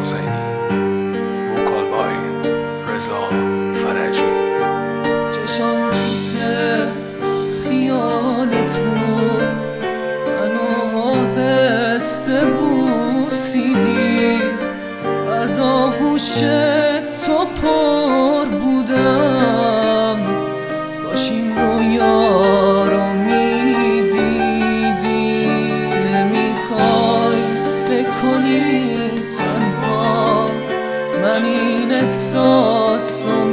حسینی، وکال بای رضا فرجی. چشم کیسه خیالت بود، منو آهسته بوسیدی، از آغوش تو پر بودم، باش این رویا رو میدیدی. نمیخوای بکنی تنها، من این احساس رو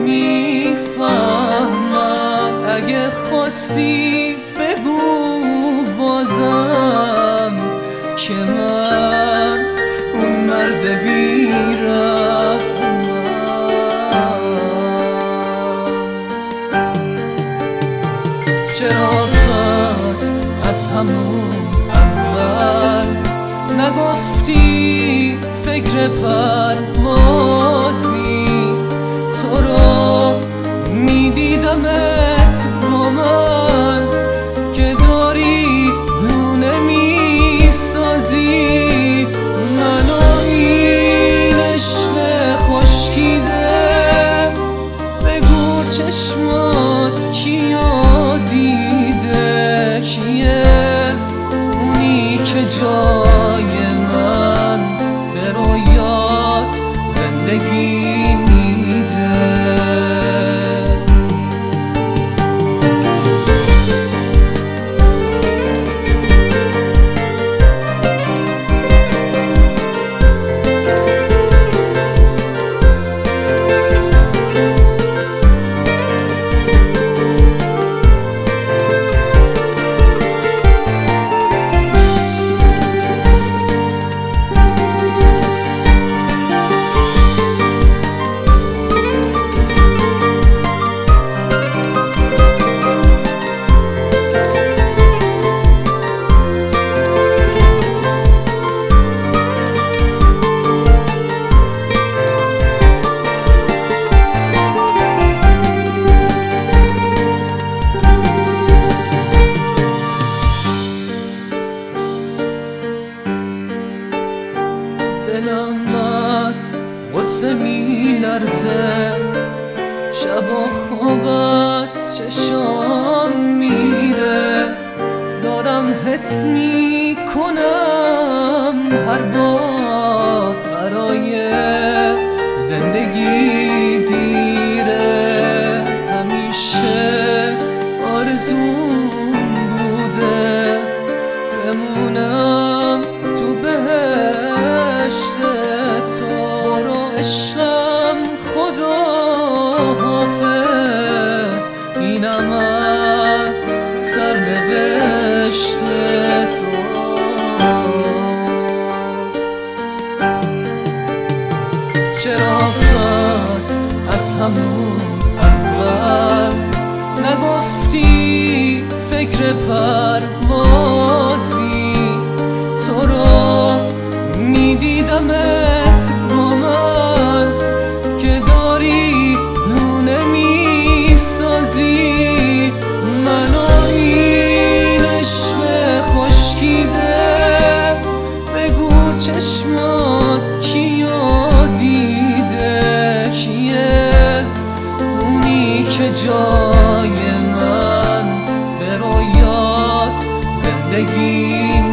میفهمم. اگه خواستی بگو بازم که من اون مرد بی‌رحمم. چرا پس از همون اول نگفتی فکر پروازی؟ تو رو میدیدمت با من که داری لونه میسازی. منو این عشق خشکیده، بگو چشمات کیا دیده؟ کیه اونی که جای من به رویات زندگی میده؟ دلم از غصه میلرزه، شب و خواب از چشام میره، دارم حس میکنم هر بار برای زندگی دیره. همیشه آرزوم بوده بمونم تو بهشت تو. برو عشقم خدا حافظ، اینم از سرنوشت تو. چرا پس از همون اول نگفتی فکر پروازی؟ تو رو میدیدمت با من که داری لونه میسازی. منو این عشق خشکیده، بگو چشمات کیا دیده؟ کیه اونی که جای من به رویات زندگی